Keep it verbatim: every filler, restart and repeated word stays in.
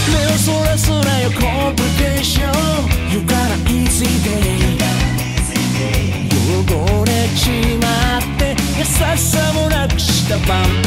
目をそらすなよコンプリケーション You got an easy day 汚れちまって優しさもなくした晩